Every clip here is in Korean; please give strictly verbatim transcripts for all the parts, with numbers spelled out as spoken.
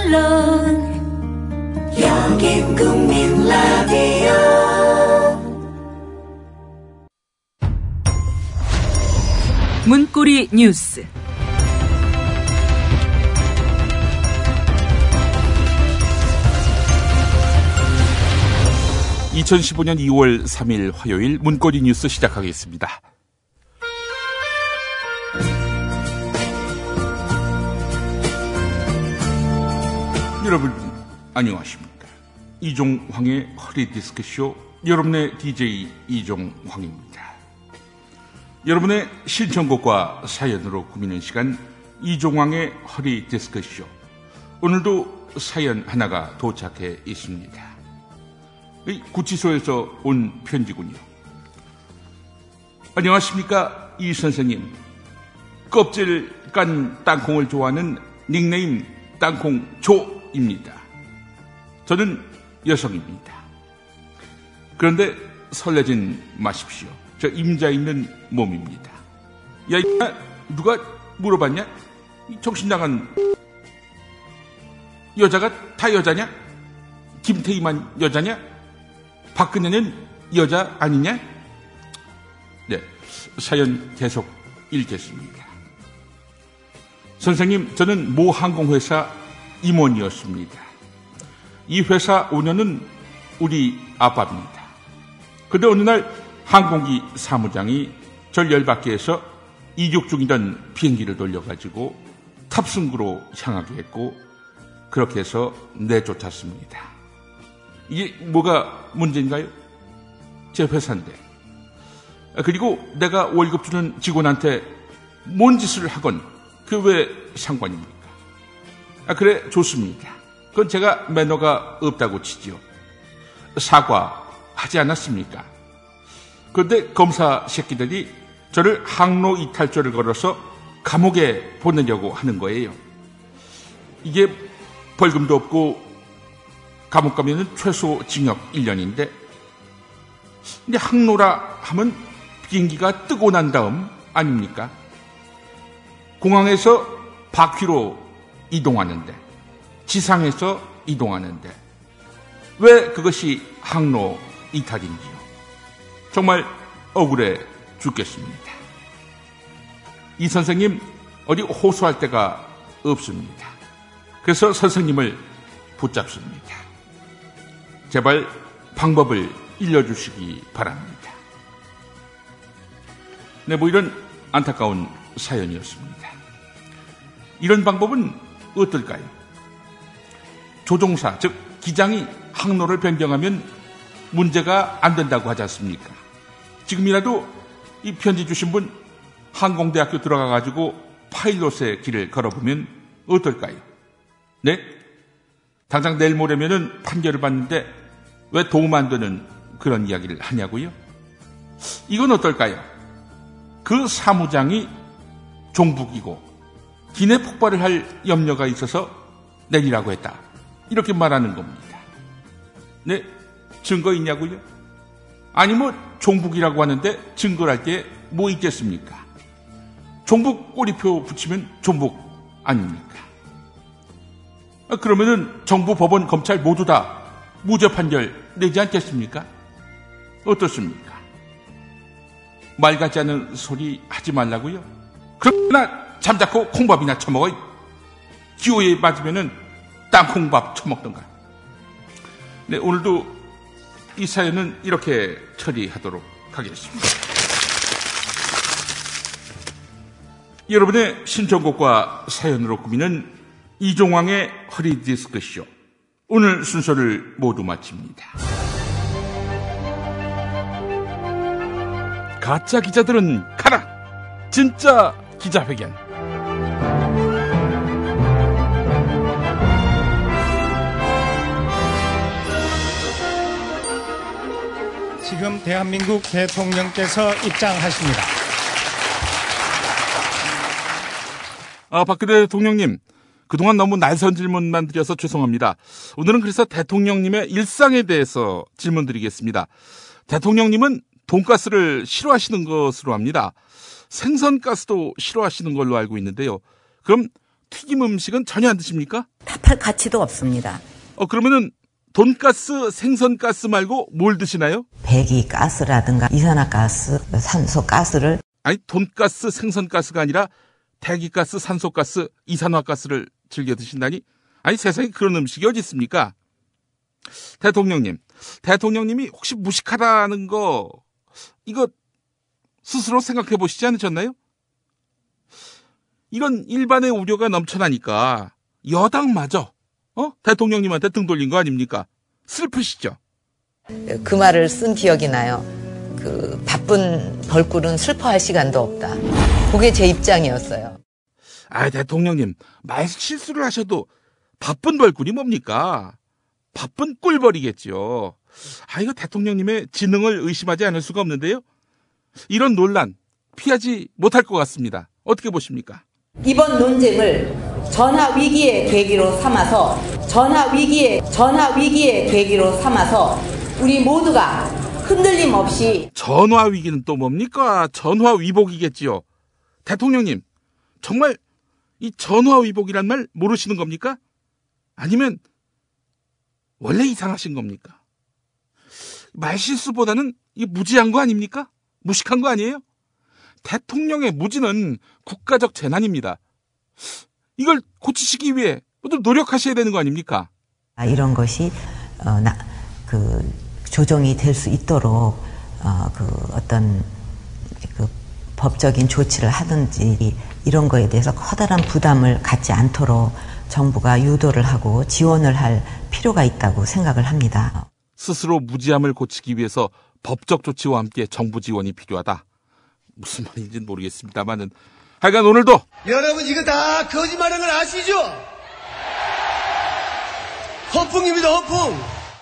물론 여긴 국민 라디오. 문고리 뉴스. 이천십오년 이월 삼일 화요일 문고리 뉴스 시작하겠습니다. 여러분 안녕하십니까? 이종황의 허리디스크쇼, 여러분의 디제이 이종황입니다. 여러분의 신청곡과 사연으로 꾸미는 시간, 이종황의 허리디스크쇼. 오늘도 사연 하나가 도착해 있습니다. 구치소에서 온 편지군요. 안녕하십니까, 이 선생님. 껍질 깐 땅콩을 좋아하는 닉네임 땅콩조입니다. 저는 여성입니다. 그런데 설레진 마십시오. 저 임자 있는 몸입니다. 야, 이 누가 물어봤냐? 정신 나간 여자가 다 여자냐? 김태희만 여자냐? 박근혜는 여자 아니냐? 네, 사연 계속 읽겠습니다. 선생님, 저는 모 항공회사 임원이었습니다. 이 회사 오너는 우리 아빠입니다. 그런데 어느 날 항공기 사무장이 절 열받게 해서 이륙 중이던 비행기를 돌려가지고 탑승구로 향하게 했고, 그렇게 해서 내쫓았습니다. 이게 뭐가 문제인가요? 제 회사인데. 그리고 내가 월급 주는 직원한테 뭔 짓을 하건 그게 왜 상관입니까? 아, 그래, 좋습니다. 그건 제가 매너가 없다고 치지요. 사과하지 않았습니까? 그런데 검사 새끼들이 저를 항로 이탈죄를 걸어서 감옥에 보내려고 하는 거예요. 이게 벌금도 없고 감옥 가면은 최소 징역 일 년인데, 근데 항로라 하면 비행기가 뜨고 난 다음 아닙니까? 공항에서 바퀴로 이동하는데, 지상에서 이동하는데, 왜 그것이 항로 이탈인지요? 정말 억울해 죽겠습니다. 이 선생님, 어디 호소할 데가 없습니다. 그래서 선생님을 붙잡습니다. 제발 방법을 일러주시기 바랍니다. 네, 뭐 이런 안타까운 사연이었습니다. 이런 방법은 어떨까요? 조종사, 즉 기장이 항로를 변경하면 문제가 안 된다고 하지 않습니까? 지금이라도 이 편지 주신 분 항공대학교 들어가가지고 파일럿의 길을 걸어보면 어떨까요? 네? 당장 내일 모레면은 판결을 받는데 왜 도움 안 되는 그런 이야기를 하냐고요? 이건 어떨까요? 그 사무장이 종북이고 기내 폭발을 할 염려가 있어서 내리라고 했다, 이렇게 말하는 겁니다. 네? 증거 있냐고요? 아니 뭐 종북이라고 하는데 증거를 할 게 뭐 있겠습니까? 종북 꼬리표 붙이면 종북 아닙니까? 그러면은 정부, 법원, 검찰 모두 다 무죄 판결 내지 않겠습니까? 어떻습니까? 말 같지 않은 소리 하지 말라고요? 그러나 잠자코 콩밥이나 처먹어. 기호에 맞으면은 땅콩밥 처먹던가. 네, 오늘도 이 사연은 이렇게 처리하도록 하겠습니다. 여러분의 신청곡과 사연으로 꾸미는 이종황의 허리디스크쇼, 오늘 순서를 모두 마칩니다. 가짜 기자들은 가라! 진짜 기자회견. 지금 대한민국 대통령께서 입장하십니다. 아, 박근혜 대통령님, 그동안 너무 날선 질문만 드려서 죄송합니다. 오늘은 그래서 대통령님의 일상에 대해서 질문 드리겠습니다. 대통령님은 돈가스를 싫어하시는 것으로 합니다. 생선가스도 싫어하시는 걸로 알고 있는데요. 그럼 튀김 음식은 전혀 안 드십니까? 답할 가치도 없습니다. 어, 그러면은 돈가스, 생선가스 말고 뭘 드시나요? 배기가스라든가 이산화가스, 산소가스를. 아니, 돈가스, 생선가스가 아니라 대기가스, 산소가스, 이산화가스를 즐겨 드신다니? 아니, 세상에 그런 음식이 어디 있습니까? 대통령님, 대통령님이 혹시 무식하다는 거 이거 스스로 생각해 보시지 않으셨나요? 이런 일반의 우려가 넘쳐나니까 여당마저 어? 대통령님한테 등 돌린 거 아닙니까? 슬프시죠? 그 말을 쓴 기억이 나요. 그 바쁜 벌꿀은 슬퍼할 시간도 없다. 그게 제 입장이었어요. 아, 대통령님, 말 실수를 하셔도 바쁜 벌꿀이 뭡니까? 바쁜 꿀벌이겠죠. 아, 이거 대통령님의 지능을 의심하지 않을 수가 없는데요. 이런 논란 피하지 못할 것 같습니다. 어떻게 보십니까? 이번 논쟁을 전화 위기의 계기로 삼아서 전화 위기의 전화 위기의 계기로 삼아서 우리 모두가 흔들림 없이. 전화 위기는 또 뭡니까? 전화 위복이겠지요. 대통령님, 정말 이 전화 위복이란 말 모르시는 겁니까? 아니면 원래 이상하신 겁니까? 말실수보다는 이 무지한 거 아닙니까? 무식한 거 아니에요? 대통령의 무지는 국가적 재난입니다. 이걸 고치시기 위해 모두 노력하셔야 되는 거 아닙니까? 아, 이런 것이 어, 나, 그 조정이 될 수 있도록 어, 그 어떤 그 법적인 조치를 하든지 이런 거에 대해서 커다란 부담을 갖지 않도록 정부가 유도를 하고 지원을 할 필요가 있다고 생각을 합니다. 스스로 무지함을 고치기 위해서 법적 조치와 함께 정부 지원이 필요하다. 무슨 말인지는 모르겠습니다만은 하여간 오늘도 여러분 이거 다 거짓말인 걸 아시죠? 허풍입니다, 허풍.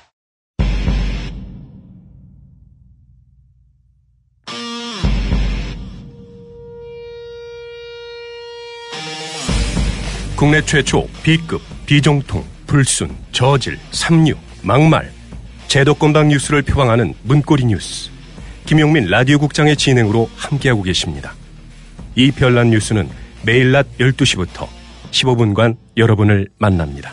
국내 최초 B급, 비정통, 불순, 저질, 삼류, 막말, 제도권방 뉴스를 표방하는 문고리 뉴스. 김용민 라디오 국장의 진행으로 함께하고 계십니다. 이 별난 뉴스는 매일 낮 열두 시부터 십오 분간 여러분을 만납니다.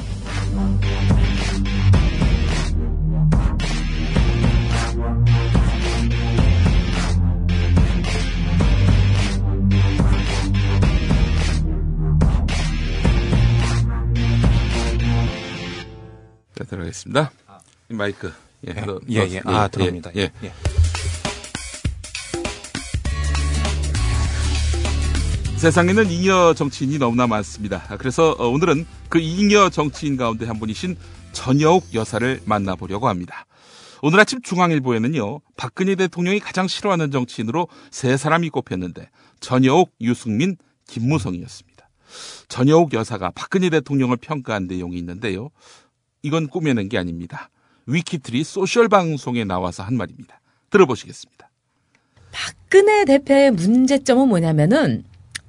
자, 들어가겠습니다. 마이크. 예, 예, 너, 예, 예. 아, 들어옵니다. 예, 예. 예. 세상에는 잉여 정치인이 너무나 많습니다. 그래서 오늘은 그 잉여 정치인 가운데 한 분이신 전여옥 여사를 만나보려고 합니다. 오늘 아침 중앙일보에는요, 박근혜 대통령이 가장 싫어하는 정치인으로 세 사람이 꼽혔는데 전여옥, 유승민, 김무성이었습니다. 전여옥 여사가 박근혜 대통령을 평가한 내용이 있는데요. 이건 꾸며낸 게 아닙니다. 위키트리 소셜 방송에 나와서 한 말입니다. 들어보시겠습니다. 박근혜 대표의 문제점은 뭐냐면은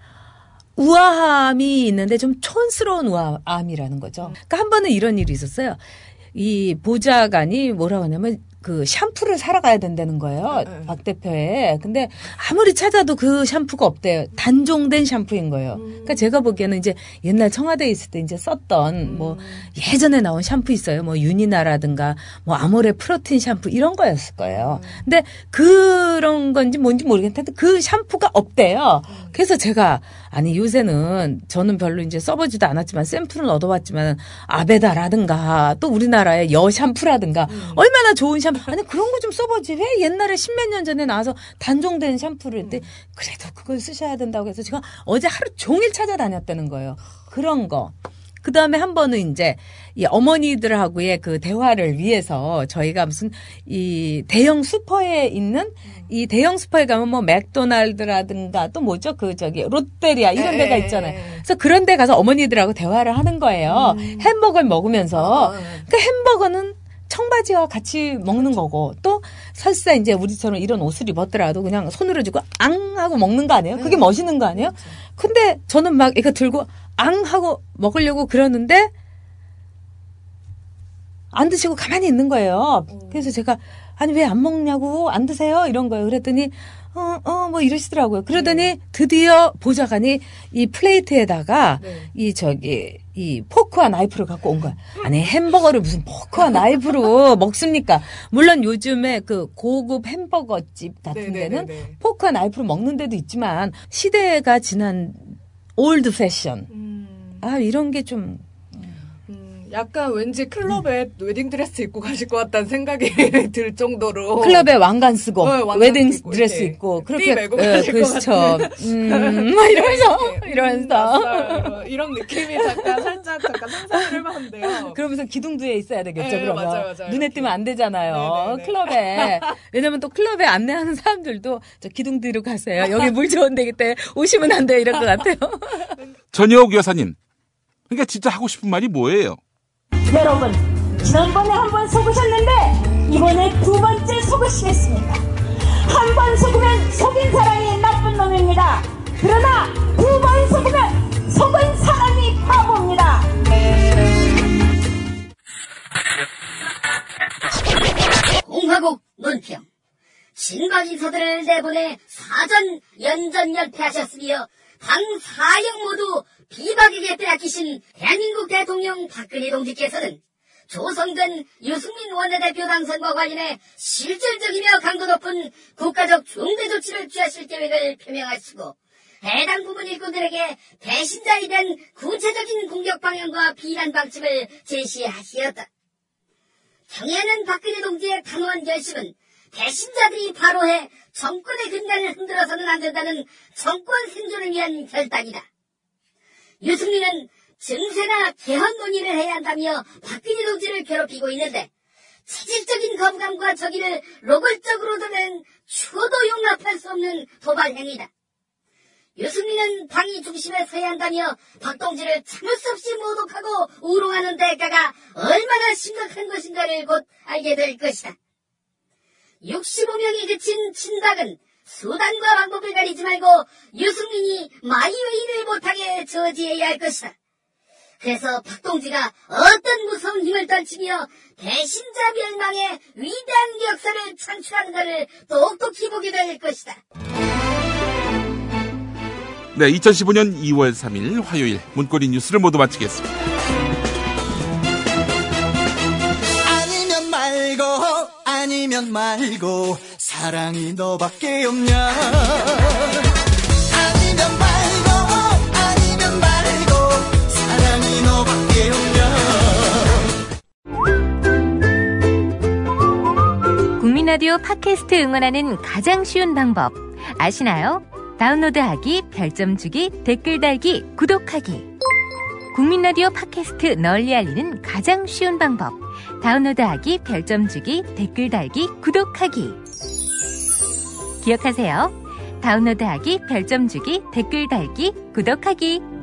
우아함이 있는데 좀 촌스러운 우아함이라는 거죠. 그러니까 한 번은 이런 일이 있었어요. 이 보좌관이 뭐라고 하냐면 그 샴푸를 사러 가야 된다는 거예요. 네. 박 대표에. 근데 아무리 찾아도 그 샴푸가 없대요. 단종된 샴푸인 거예요. 음. 그러니까 제가 보기에는 이제 옛날 청와대에 있을 때 이제 썼던 음. 뭐 예전에 나온 샴푸 있어요. 뭐 유니나라든가 뭐 아모레 프로틴 샴푸 이런 거였을 거예요. 음. 근데 그런 건지 뭔지 모르겠는데 그 샴푸가 없대요. 음. 그래서 제가 아니 요새는 저는 별로 이제 써보지도 않았지만 샘플은 얻어봤지만 아베다라든가 또 우리나라의 여 샴푸라든가 음. 얼마나 좋은 샴푸 아니 그런 거 좀 써보지 왜 옛날에 십몇 년 전에 나와서 단종된 샴푸를 했대. 그래도 그걸 쓰셔야 된다고 해서 제가 어제 하루 종일 찾아다녔다는 거예요. 그런 거. 그 다음에 한 번은 이제 이 어머니들하고의 그 대화를 위해서 저희가 무슨 이 대형 슈퍼에 있는 이 대형 슈퍼에 가면 뭐 맥도날드라든가 또 뭐죠? 그 저기 롯데리아 이런 데가 있잖아요. 그래서 그런 데 가서 어머니들하고 대화를 하는 거예요. 음. 햄버거를 먹으면서. 그 햄버거는 청바지와 같이 먹는 거고 또 설사 이제 우리처럼 이런 옷을 입었더라도 그냥 손으로 쥐고 앙 하고 먹는 거 아니에요? 그게 멋있는 거 아니에요? 근데 저는 막 이거 들고 앙 하고 먹으려고 그러는데 안 드시고 가만히 있는 거예요. 그래서 제가 아니 왜 안 먹냐고 안 드세요 이런 거예요. 그랬더니 어, 어, 뭐 이러시더라고요. 그러더니 네. 드디어 보좌관이 이 플레이트에다가 네. 이 저기 이 포크와 나이프를 갖고 온 거야. 아니 햄버거를 무슨 포크와 나이프로 먹습니까? 물론 요즘에 그 고급 햄버거 집 같은 데는 네네네네. 포크와 나이프로 먹는 데도 있지만 시대가 지난 올드 패션. 음. 아 이런 게 좀 약간 왠지 클럽에 음. 웨딩드레스 입고 가실 것 같다는 생각이 들 정도로. 클럽에 왕관 쓰고, 네, 왕관 웨딩드레스 입고, 그렇게, 메고 가실 네, 것 같은. 음, 막 이러면서, 이러면서. 음, 이런 느낌이 잠깐, 살짝, 잠깐 상상을 해봤는데요. 그러면서 기둥두에 있어야 되겠죠, 네, 그러면. 맞아요, 맞아요. 눈에 띄면 안 되잖아요, 네네네. 클럽에. 왜냐면 또 클럽에 안내하는 사람들도 저 기둥두로 가세요. 여기 물 좋은 데기 때문에 오시면 안 돼요, 이럴 것 같아요. 전효옥 여사님. 그러니까 진짜 하고 싶은 말이 뭐예요? 여러분, 지난번에 한 번 속으셨는데 이번에 두 번째 속으시겠습니다. 한 번 속으면 속인 사람이 나쁜 놈입니다. 그러나 두 번 속으면 속은 사람이 바보입니다. 공화국 논평. 신박인사들을 내보내 사전 연전연패하셨으며 당 사형 모두 비박에게 빼앗기신 대한민국 대통령 박근혜 동지께서는 조성된 유승민 원내대표 당선과 관련해 실질적이며 강도 높은 국가적 중대 조치를 취하실 계획을 표명하시고 해당 부분 일꾼들에게 배신자에 대한 구체적인 공격 방향과 비난 방침을 제시하시었다. 경애하는 박근혜 동지의 단호한 결심은 배신자들이 바로해 정권의 근간을 흔들어서는 안 된다는 정권 생존을 위한 결단이다. 유승민은 증세나 개헌 논의를 해야 한다며 박근혜 동지를 괴롭히고 있는데 체질적인 거부감과 적의를 노골적으로 드는 추호도 용납할 수 없는 도발 행위다. 유승민은 당이 중심에 서야 한다며 박 동지를 참을 수 없이 모독하고 우롱하는 대가가 얼마나 심각한 것인가를 곧 알게 될 것이다. 육십오 명이 그친 친박은 수단과 방법을 가리지 말고 유승민이 마이웨이를 못하게 저지해야 할 것이다. 그래서 박동지가 어떤 무서운 힘을 떨치며 배신자 멸망의 위대한 역사를 창출하는가를 똑똑히 보게 될 것이다. 네, 이천십오 년 이월 삼일 화요일 문고리 뉴스를 모두 마치겠습니다. 아니면 말고 아니면 말고 사랑이 너밖에 없냐. 아니면 말고 아니면 말고 사랑이 너밖에 없냐. 국민라디오 팟캐스트 응원하는 가장 쉬운 방법 아시나요? 다운로드하기, 별점 주기, 댓글 달기, 구독하기. 국민라디오 팟캐스트 널리 알리는 가장 쉬운 방법. 다운로드하기, 별점 주기, 댓글 달기, 구독하기. 기억하세요. 다운로드하기, 별점 주기, 댓글 달기, 구독하기.